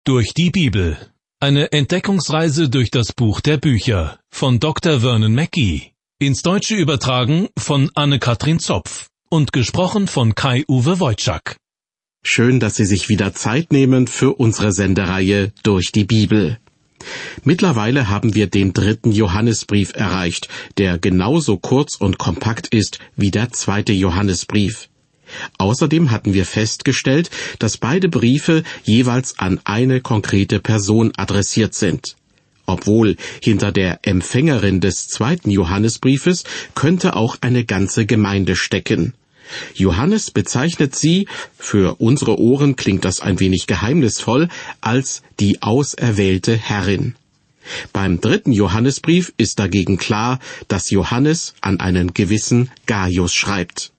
Durch die Bibel. Eine Entdeckungsreise durch das Buch der Bücher von Dr. Vernon Mackey. Ins Deutsche übertragen von Anne-Katrin Zopf und gesprochen von Kai-Uwe Wojczak. Schön, dass Sie sich wieder Zeit nehmen für unsere Sendereihe Durch die Bibel. Mittlerweile haben wir den 3. Johannesbrief erreicht, der genauso kurz und kompakt ist wie der 2. Johannesbrief. Außerdem hatten wir festgestellt, dass beide Briefe jeweils an eine konkrete Person adressiert sind. Obwohl hinter der Empfängerin des 2. Johannesbriefes könnte auch eine ganze Gemeinde stecken. Johannes bezeichnet sie, für unsere Ohren klingt das ein wenig geheimnisvoll, als die auserwählte Herrin. Beim 3. Johannesbrief ist dagegen klar, dass Johannes an einen gewissen Gaius schreibt.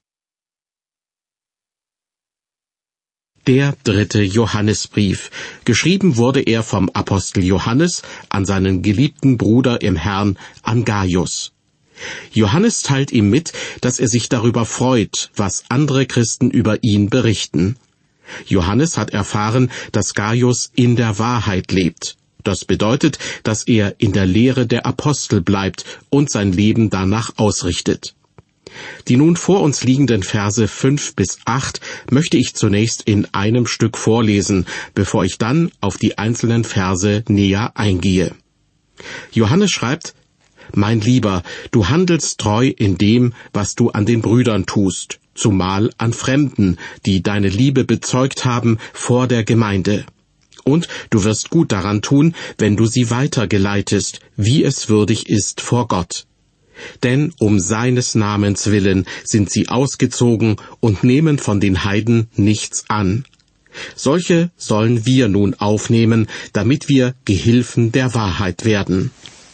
Der 3. Johannesbrief. Geschrieben wurde er vom Apostel Johannes an seinen geliebten Bruder im Herrn, an Gaius. Johannes teilt ihm mit, dass er sich darüber freut, was andere Christen über ihn berichten. Johannes hat erfahren, dass Gaius in der Wahrheit lebt. Das bedeutet, dass er in der Lehre der Apostel bleibt und sein Leben danach ausrichtet. Die nun vor uns liegenden Verse 5 bis 8 möchte ich zunächst in einem Stück vorlesen, bevor ich dann auf die einzelnen Verse näher eingehe. Johannes schreibt: Mein Lieber, du handelst treu in dem, was du an den Brüdern tust, zumal an Fremden, die deine Liebe bezeugt haben vor der Gemeinde. Und du wirst gut daran tun, wenn du sie weitergeleitest, wie es würdig ist vor Gott. Denn um seines Namens willen sind sie ausgezogen und nehmen von den Heiden nichts an. Solche sollen wir nun aufnehmen, damit wir Gehilfen der Wahrheit werden.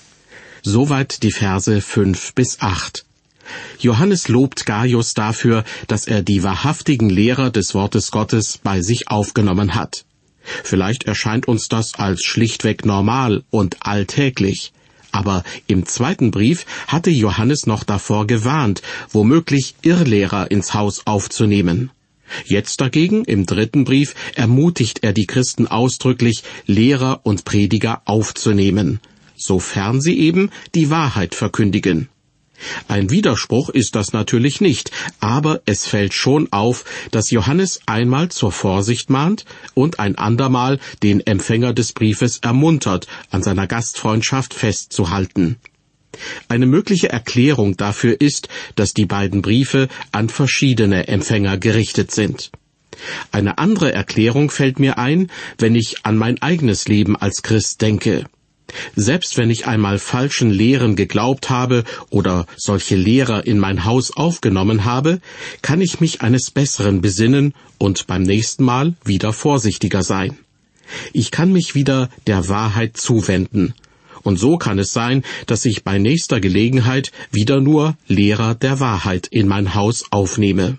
Soweit die Verse 5 bis 8. Johannes lobt Gaius dafür, dass er die wahrhaftigen Lehrer des Wortes Gottes bei sich aufgenommen hat. Vielleicht erscheint uns das als schlichtweg normal und alltäglich. Aber im 2. Brief hatte Johannes noch davor gewarnt, womöglich Irrlehrer ins Haus aufzunehmen. Jetzt dagegen, im 3. Brief, ermutigt er die Christen ausdrücklich, Lehrer und Prediger aufzunehmen, sofern sie eben die Wahrheit verkündigen. Ein Widerspruch ist das natürlich nicht, aber es fällt schon auf, dass Johannes einmal zur Vorsicht mahnt und ein andermal den Empfänger des Briefes ermuntert, an seiner Gastfreundschaft festzuhalten. Eine mögliche Erklärung dafür ist, dass die beiden Briefe an verschiedene Empfänger gerichtet sind. Eine andere Erklärung fällt mir ein, wenn ich an mein eigenes Leben als Christ denke. Selbst wenn ich einmal falschen Lehren geglaubt habe oder solche Lehrer in mein Haus aufgenommen habe, kann ich mich eines Besseren besinnen und beim nächsten Mal wieder vorsichtiger sein. Ich kann mich wieder der Wahrheit zuwenden. Und so kann es sein, dass ich bei nächster Gelegenheit wieder nur Lehrer der Wahrheit in mein Haus aufnehme.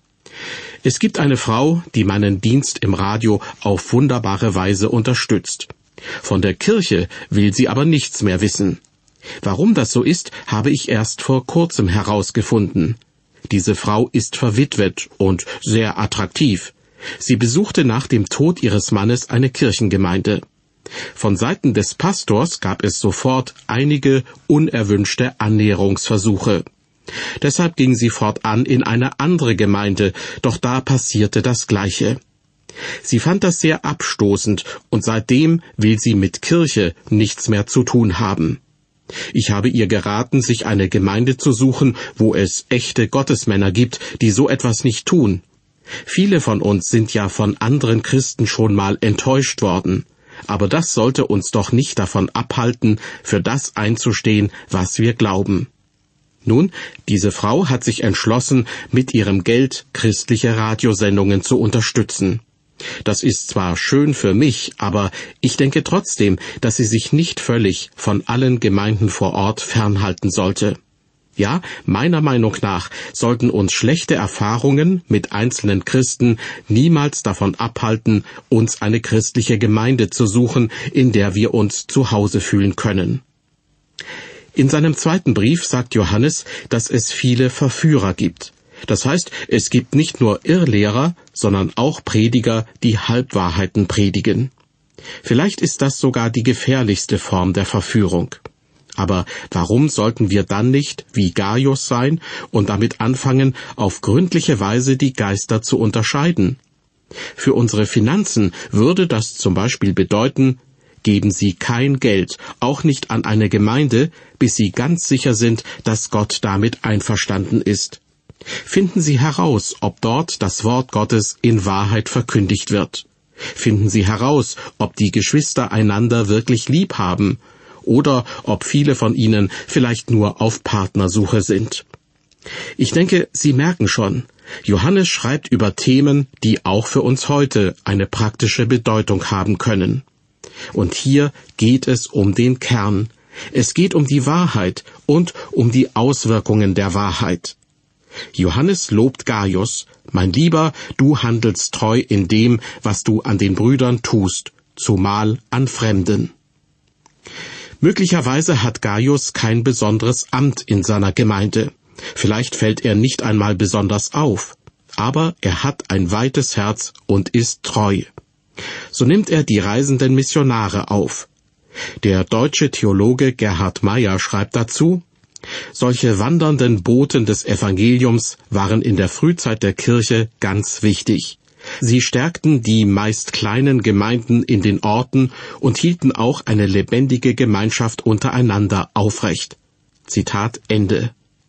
Es gibt eine Frau, die meinen Dienst im Radio auf wunderbare Weise unterstützt. Von der Kirche will sie aber nichts mehr wissen. Warum das so ist, habe ich erst vor kurzem herausgefunden. Diese Frau ist verwitwet und sehr attraktiv. Sie besuchte nach dem Tod ihres Mannes eine Kirchengemeinde. Von Seiten des Pastors gab es sofort einige unerwünschte Annäherungsversuche. Deshalb ging sie fortan in eine andere Gemeinde, doch da passierte das Gleiche. Sie fand das sehr abstoßend und seitdem will sie mit Kirche nichts mehr zu tun haben. Ich habe ihr geraten, sich eine Gemeinde zu suchen, wo es echte Gottesmänner gibt, die so etwas nicht tun. Viele von uns sind ja von anderen Christen schon mal enttäuscht worden. Aber das sollte uns doch nicht davon abhalten, für das einzustehen, was wir glauben. Nun, diese Frau hat sich entschlossen, mit ihrem Geld christliche Radiosendungen zu unterstützen. Das ist zwar schön für mich, aber ich denke trotzdem, dass sie sich nicht völlig von allen Gemeinden vor Ort fernhalten sollte. Ja, meiner Meinung nach sollten uns schlechte Erfahrungen mit einzelnen Christen niemals davon abhalten, uns eine christliche Gemeinde zu suchen, in der wir uns zu Hause fühlen können. In seinem 2. Brief sagt Johannes, dass es viele Verführer gibt. Das heißt, es gibt nicht nur Irrlehrer, sondern auch Prediger, die Halbwahrheiten predigen. Vielleicht ist das sogar die gefährlichste Form der Verführung. Aber warum sollten wir dann nicht wie Gaius sein und damit anfangen, auf gründliche Weise die Geister zu unterscheiden? Für unsere Finanzen würde das zum Beispiel bedeuten, geben Sie kein Geld, auch nicht an eine Gemeinde, bis Sie ganz sicher sind, dass Gott damit einverstanden ist. Finden Sie heraus, ob dort das Wort Gottes in Wahrheit verkündigt wird. Finden Sie heraus, ob die Geschwister einander wirklich lieb haben oder ob viele von ihnen vielleicht nur auf Partnersuche sind. Ich denke, Sie merken schon, Johannes schreibt über Themen, die auch für uns heute eine praktische Bedeutung haben können. Und hier geht es um den Kern. Es geht um die Wahrheit und um die Auswirkungen der Wahrheit. Johannes lobt Gaius: Mein Lieber, du handelst treu in dem, was du an den Brüdern tust, zumal an Fremden. Möglicherweise hat Gaius kein besonderes Amt in seiner Gemeinde. Vielleicht fällt er nicht einmal besonders auf, aber er hat ein weites Herz und ist treu. So nimmt er die reisenden Missionare auf. Der deutsche Theologe Gerhard Meyer schreibt dazu: Solche wandernden Boten des Evangeliums waren in der Frühzeit der Kirche ganz wichtig. Sie stärkten die meist kleinen Gemeinden in den Orten und hielten auch eine lebendige Gemeinschaft untereinander aufrecht. Zitat Ende.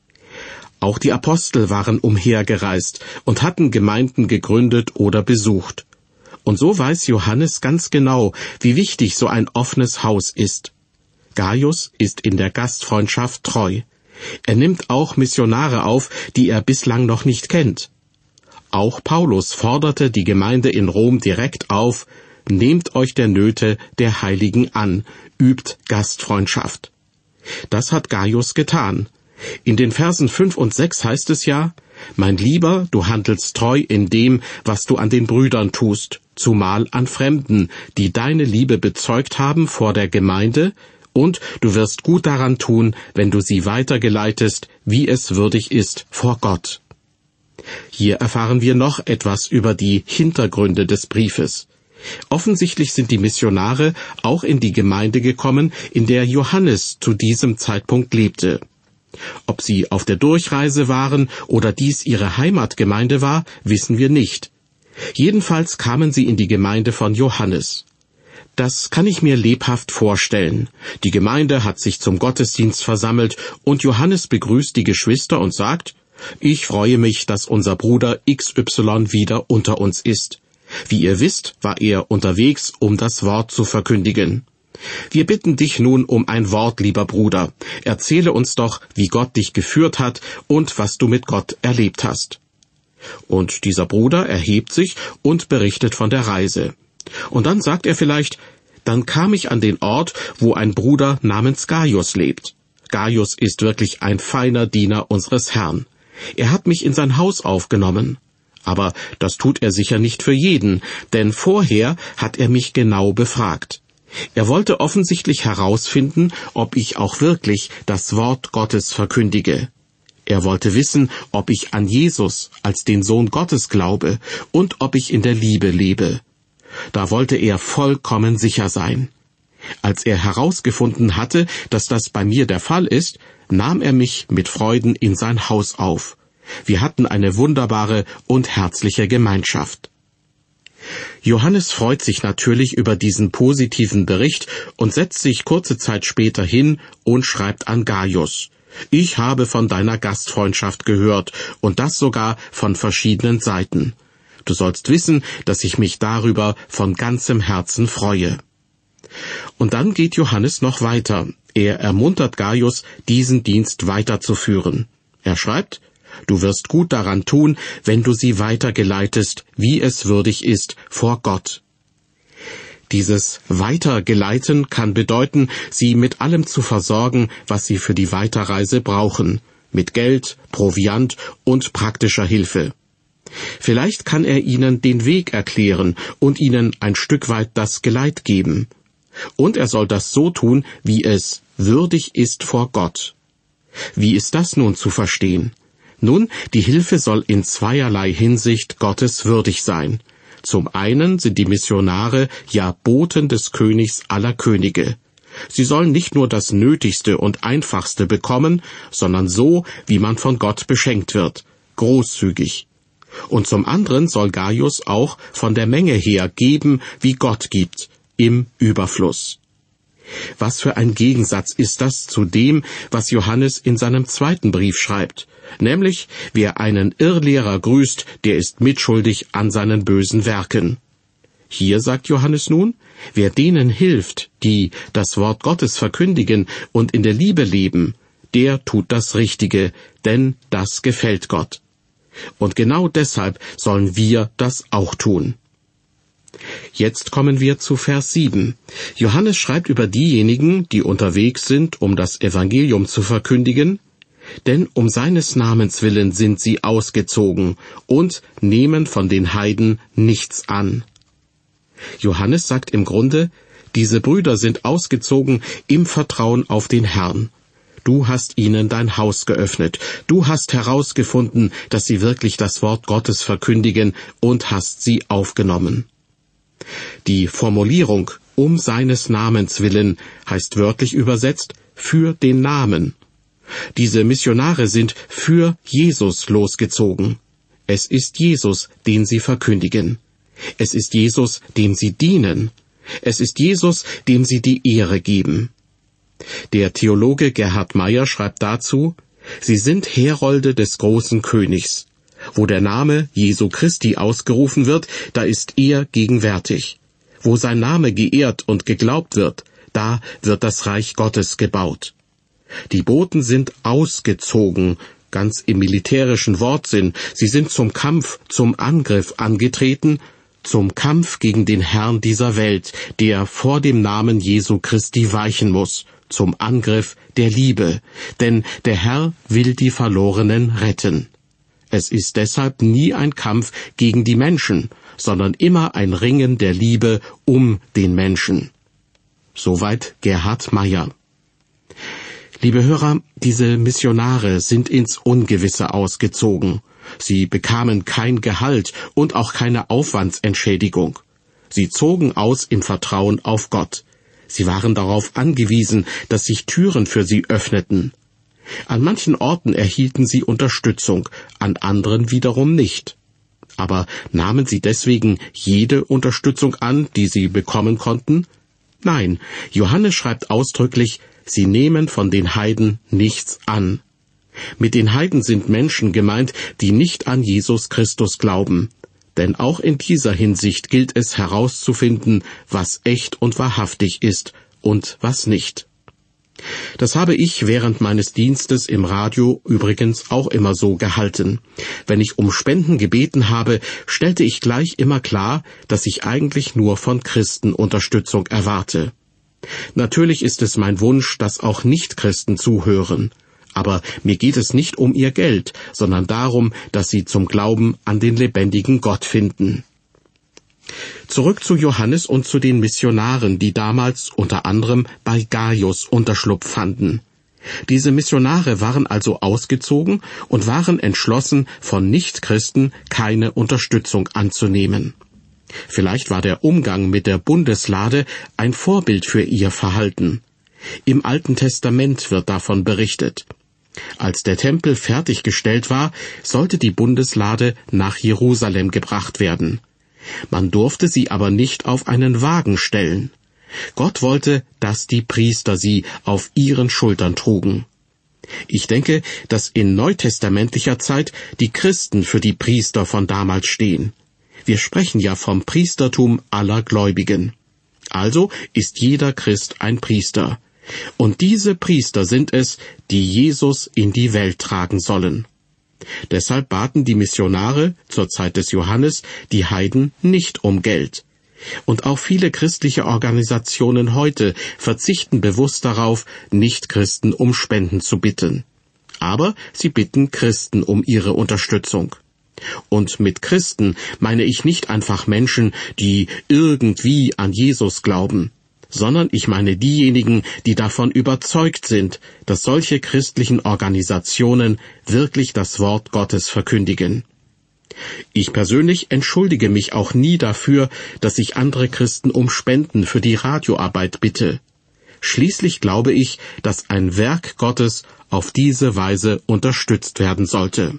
Auch die Apostel waren umhergereist und hatten Gemeinden gegründet oder besucht. Und so weiß Johannes ganz genau, wie wichtig so ein offenes Haus ist. Gaius ist in der Gastfreundschaft treu. Er nimmt auch Missionare auf, die er bislang noch nicht kennt. Auch Paulus forderte die Gemeinde in Rom direkt auf: Nehmt euch der Nöte der Heiligen an, übt Gastfreundschaft. Das hat Gaius getan. In den Versen 5 und 6 heißt es ja: Mein Lieber, du handelst treu in dem, was du an den Brüdern tust, zumal an Fremden, die deine Liebe bezeugt haben vor der Gemeinde, und du wirst gut daran tun, wenn du sie weitergeleitest, wie es würdig ist vor Gott. Hier erfahren wir noch etwas über die Hintergründe des Briefes. Offensichtlich sind die Missionare auch in die Gemeinde gekommen, in der Johannes zu diesem Zeitpunkt lebte. Ob sie auf der Durchreise waren oder dies ihre Heimatgemeinde war, wissen wir nicht. Jedenfalls kamen sie in die Gemeinde von Johannes. Das kann ich mir lebhaft vorstellen. Die Gemeinde hat sich zum Gottesdienst versammelt und Johannes begrüßt die Geschwister und sagt: Ich freue mich, dass unser Bruder XY wieder unter uns ist. Wie ihr wisst, war er unterwegs, um das Wort zu verkündigen. Wir bitten dich nun um ein Wort, lieber Bruder. Erzähle uns doch, wie Gott dich geführt hat und was du mit Gott erlebt hast. Und dieser Bruder erhebt sich und berichtet von der Reise. Und dann sagt er vielleicht: Dann kam ich an den Ort, wo ein Bruder namens Gaius lebt. Gaius ist wirklich ein feiner Diener unseres Herrn. Er hat mich in sein Haus aufgenommen. Aber das tut er sicher nicht für jeden, denn vorher hat er mich genau befragt. Er wollte offensichtlich herausfinden, ob ich auch wirklich das Wort Gottes verkündige. Er wollte wissen, ob ich an Jesus als den Sohn Gottes glaube und ob ich in der Liebe lebe. Da wollte er vollkommen sicher sein. Als er herausgefunden hatte, dass das bei mir der Fall ist, nahm er mich mit Freuden in sein Haus auf. Wir hatten eine wunderbare und herzliche Gemeinschaft. Johannes freut sich natürlich über diesen positiven Bericht und setzt sich kurze Zeit später hin und schreibt an Gaius: Ich habe von deiner Gastfreundschaft gehört, und das sogar von verschiedenen Seiten. Du sollst wissen, dass ich mich darüber von ganzem Herzen freue. Und dann geht Johannes noch weiter. Er ermuntert Gaius, diesen Dienst weiterzuführen. Er schreibt: Du wirst gut daran tun, wenn du sie weitergeleitest, wie es würdig ist, vor Gott. Dieses Weitergeleiten kann bedeuten, sie mit allem zu versorgen, was sie für die Weiterreise brauchen, mit Geld, Proviant und praktischer Hilfe. Vielleicht kann er ihnen den Weg erklären und ihnen ein Stück weit das Geleit geben. Und er soll das so tun, wie es würdig ist vor Gott. Wie ist das nun zu verstehen? Nun, die Hilfe soll in zweierlei Hinsicht Gottes würdig sein. Zum einen sind die Missionare ja Boten des Königs aller Könige. Sie sollen nicht nur das Nötigste und Einfachste bekommen, sondern so, wie man von Gott beschenkt wird, großzügig. Und zum anderen soll Gaius auch von der Menge her geben, wie Gott gibt, im Überfluss. Was für ein Gegensatz ist das zu dem, was Johannes in seinem 2. Brief schreibt, nämlich, wer einen Irrlehrer grüßt, der ist mitschuldig an seinen bösen Werken. Hier sagt Johannes nun, wer denen hilft, die das Wort Gottes verkündigen und in der Liebe leben, der tut das Richtige, denn das gefällt Gott. Und genau deshalb sollen wir das auch tun. Jetzt kommen wir zu Vers 7. Johannes schreibt über diejenigen, die unterwegs sind, um das Evangelium zu verkündigen, denn um seines Namens willen sind sie ausgezogen und nehmen von den Heiden nichts an. Johannes sagt im Grunde, diese Brüder sind ausgezogen im Vertrauen auf den Herrn. Du hast ihnen dein Haus geöffnet. Du hast herausgefunden, dass sie wirklich das Wort Gottes verkündigen und hast sie aufgenommen. Die Formulierung um seines Namens willen heißt wörtlich übersetzt für den Namen. Diese Missionare sind für Jesus losgezogen. Es ist Jesus, den sie verkündigen. Es ist Jesus, dem sie dienen. Es ist Jesus, dem sie die Ehre geben. Der Theologe Gerhard Meyer schreibt dazu, sie sind Herolde des großen Königs. Wo der Name Jesu Christi ausgerufen wird, da ist er gegenwärtig. Wo sein Name geehrt und geglaubt wird, da wird das Reich Gottes gebaut. Die Boten sind ausgezogen, ganz im militärischen Wortsinn. Sie sind zum Kampf, zum Angriff angetreten, zum Kampf gegen den Herrn dieser Welt, der vor dem Namen Jesu Christi weichen muss, zum Angriff der Liebe, denn der Herr will die Verlorenen retten. Es ist deshalb nie ein Kampf gegen die Menschen, sondern immer ein Ringen der Liebe um den Menschen. Soweit Gerhard Meyer. Liebe Hörer, diese Missionare sind ins Ungewisse ausgezogen. Sie bekamen kein Gehalt und auch keine Aufwandsentschädigung. Sie zogen aus im Vertrauen auf Gott. Sie waren darauf angewiesen, dass sich Türen für sie öffneten. An manchen Orten erhielten sie Unterstützung, an anderen wiederum nicht. Aber nahmen sie deswegen jede Unterstützung an, die sie bekommen konnten? Nein, Johannes schreibt ausdrücklich, sie nehmen von den Heiden nichts an. Mit den Heiden sind Menschen gemeint, die nicht an Jesus Christus glauben. Denn auch in dieser Hinsicht gilt es herauszufinden, was echt und wahrhaftig ist und was nicht. Das habe ich während meines Dienstes im Radio übrigens auch immer so gehalten. Wenn ich um Spenden gebeten habe, stellte ich gleich immer klar, dass ich eigentlich nur von Christen Unterstützung erwarte. Natürlich ist es mein Wunsch, dass auch Nichtchristen zuhören. Aber mir geht es nicht um ihr Geld, sondern darum, dass sie zum Glauben an den lebendigen Gott finden. Zurück zu Johannes und zu den Missionaren, die damals unter anderem bei Gaius Unterschlupf fanden. Diese Missionare waren also ausgezogen und waren entschlossen, von Nichtchristen keine Unterstützung anzunehmen. Vielleicht war der Umgang mit der Bundeslade ein Vorbild für ihr Verhalten. Im Alten Testament wird davon berichtet. Als der Tempel fertiggestellt war, sollte die Bundeslade nach Jerusalem gebracht werden. Man durfte sie aber nicht auf einen Wagen stellen. Gott wollte, dass die Priester sie auf ihren Schultern trugen. Ich denke, dass in neutestamentlicher Zeit die Christen für die Priester von damals stehen. Wir sprechen ja vom Priestertum aller Gläubigen. Also ist jeder Christ ein Priester. Und diese Priester sind es, die Jesus in die Welt tragen sollen. Deshalb baten die Missionare zur Zeit des Johannes die Heiden nicht um Geld. Und auch viele christliche Organisationen heute verzichten bewusst darauf, Nichtchristen um Spenden zu bitten. Aber sie bitten Christen um ihre Unterstützung. Und mit Christen meine ich nicht einfach Menschen, die irgendwie an Jesus glauben, sondern ich meine diejenigen, die davon überzeugt sind, dass solche christlichen Organisationen wirklich das Wort Gottes verkündigen. Ich persönlich entschuldige mich auch nie dafür, dass ich andere Christen um Spenden für die Radioarbeit bitte. Schließlich glaube ich, dass ein Werk Gottes auf diese Weise unterstützt werden sollte.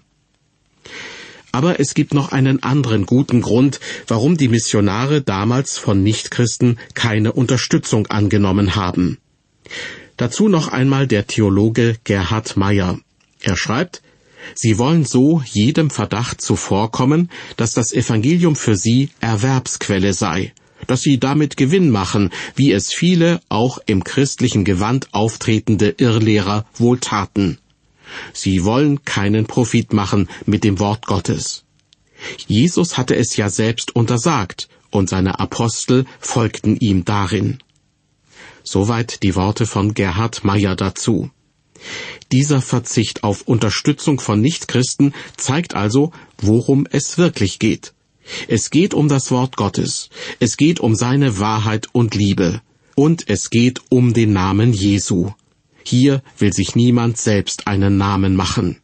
Aber es gibt noch einen anderen guten Grund, warum die Missionare damals von Nichtchristen keine Unterstützung angenommen haben. Dazu noch einmal der Theologe Gerhard Meyer. Er schreibt: Sie wollen so jedem Verdacht zuvorkommen, dass das Evangelium für sie Erwerbsquelle sei, dass sie damit Gewinn machen, wie es viele auch im christlichen Gewand auftretende Irrlehrer wohl taten. Sie wollen keinen Profit machen mit dem Wort Gottes. Jesus hatte es ja selbst untersagt, und seine Apostel folgten ihm darin. Soweit die Worte von Gerhard Meyer dazu. Dieser Verzicht auf Unterstützung von Nichtchristen zeigt also, worum es wirklich geht. Es geht um das Wort Gottes, es geht um seine Wahrheit und Liebe, und es geht um den Namen Jesu. Hier will sich niemand selbst einen Namen machen.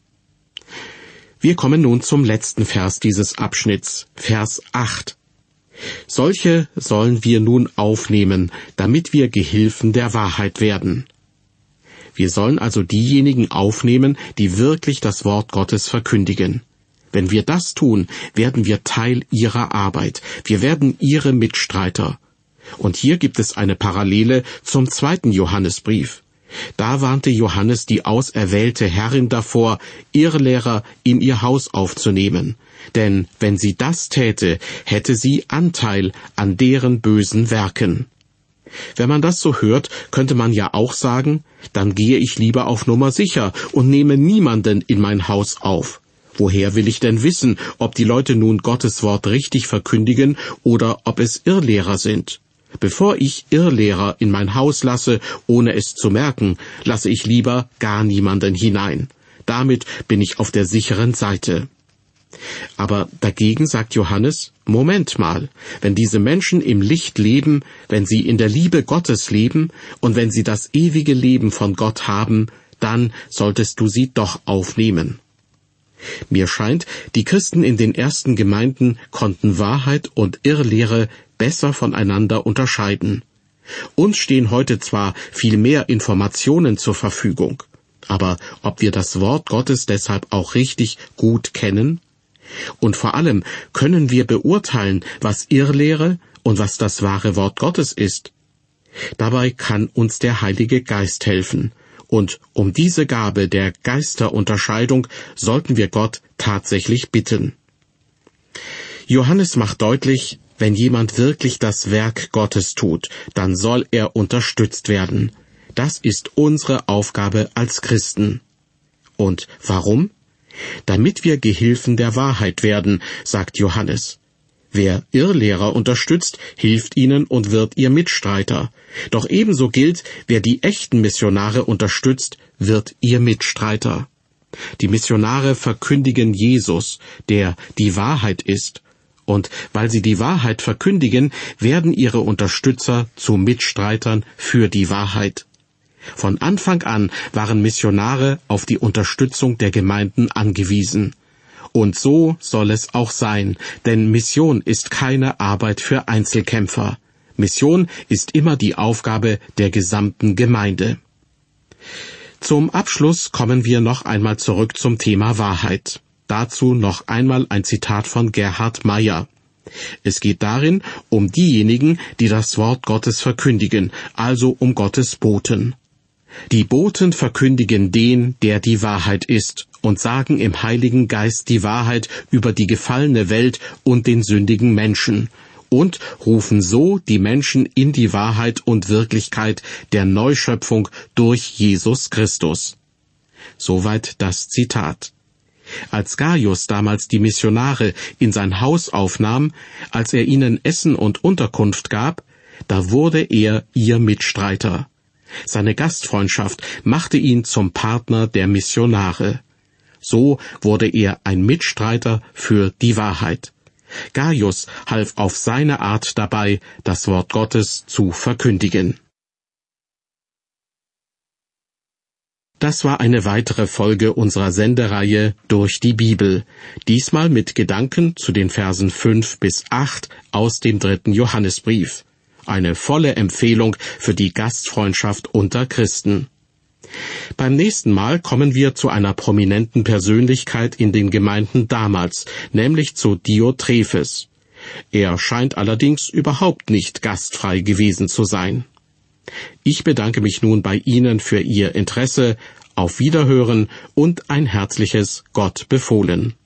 Wir kommen nun zum letzten Vers dieses Abschnitts, Vers 8. Solche sollen wir nun aufnehmen, damit wir Gehilfen der Wahrheit werden. Wir sollen also diejenigen aufnehmen, die wirklich das Wort Gottes verkündigen. Wenn wir das tun, werden wir Teil ihrer Arbeit. Wir werden ihre Mitstreiter. Und hier gibt es eine Parallele zum 2. Johannesbrief. Da warnte Johannes die auserwählte Herrin davor, Irrlehrer in ihr Haus aufzunehmen. Denn wenn sie das täte, hätte sie Anteil an deren bösen Werken. Wenn man das so hört, könnte man ja auch sagen, dann gehe ich lieber auf Nummer sicher und nehme niemanden in mein Haus auf. Woher will ich denn wissen, ob die Leute nun Gottes Wort richtig verkündigen oder ob es Irrlehrer sind? Bevor ich Irrlehrer in mein Haus lasse, ohne es zu merken, lasse ich lieber gar niemanden hinein. Damit bin ich auf der sicheren Seite. Aber dagegen sagt Johannes, Moment mal, wenn diese Menschen im Licht leben, wenn sie in der Liebe Gottes leben und wenn sie das ewige Leben von Gott haben, dann solltest du sie doch aufnehmen. Mir scheint, die Christen in den ersten Gemeinden konnten Wahrheit und Irrlehre besser voneinander unterscheiden. Uns stehen heute zwar viel mehr Informationen zur Verfügung, aber ob wir das Wort Gottes deshalb auch richtig gut kennen? Und vor allem, können wir beurteilen, was Irrlehre und was das wahre Wort Gottes ist? Dabei kann uns der Heilige Geist helfen. Und um diese Gabe der Geisterunterscheidung sollten wir Gott tatsächlich bitten. Johannes macht deutlich, wenn jemand wirklich das Werk Gottes tut, dann soll er unterstützt werden. Das ist unsere Aufgabe als Christen. Und warum? Damit wir Gehilfen der Wahrheit werden, sagt Johannes. Wer Irrlehrer unterstützt, hilft ihnen und wird ihr Mitstreiter. Doch ebenso gilt, wer die echten Missionare unterstützt, wird ihr Mitstreiter. Die Missionare verkündigen Jesus, der die Wahrheit ist. Und weil sie die Wahrheit verkündigen, werden ihre Unterstützer zu Mitstreitern für die Wahrheit. Von Anfang an waren Missionare auf die Unterstützung der Gemeinden angewiesen. Und so soll es auch sein, denn Mission ist keine Arbeit für Einzelkämpfer. Mission ist immer die Aufgabe der gesamten Gemeinde. Zum Abschluss kommen wir noch einmal zurück zum Thema Wahrheit. Dazu noch einmal ein Zitat von Gerhard Meyer. Es geht darin um diejenigen, die das Wort Gottes verkündigen, also um Gottes Boten. Die Boten verkündigen den, der die Wahrheit ist, und sagen im Heiligen Geist die Wahrheit über die gefallene Welt und den sündigen Menschen, und rufen so die Menschen in die Wahrheit und Wirklichkeit der Neuschöpfung durch Jesus Christus. Soweit das Zitat. Als Gaius damals die Missionare in sein Haus aufnahm, als er ihnen Essen und Unterkunft gab, da wurde er ihr Mitstreiter. Seine Gastfreundschaft machte ihn zum Partner der Missionare. So wurde er ein Mitstreiter für die Wahrheit. Gaius half auf seine Art dabei, das Wort Gottes zu verkündigen. Das war eine weitere Folge unserer Sendereihe Durch die Bibel, diesmal mit Gedanken zu den Versen 5 bis 8 aus dem 3. Johannesbrief. Eine volle Empfehlung für die Gastfreundschaft unter Christen. Beim nächsten Mal kommen wir zu einer prominenten Persönlichkeit in den Gemeinden damals, nämlich zu Diotrephes. Er scheint allerdings überhaupt nicht gastfrei gewesen zu sein. Ich bedanke mich nun bei Ihnen für Ihr Interesse, auf Wiederhören und ein herzliches Gott befohlen.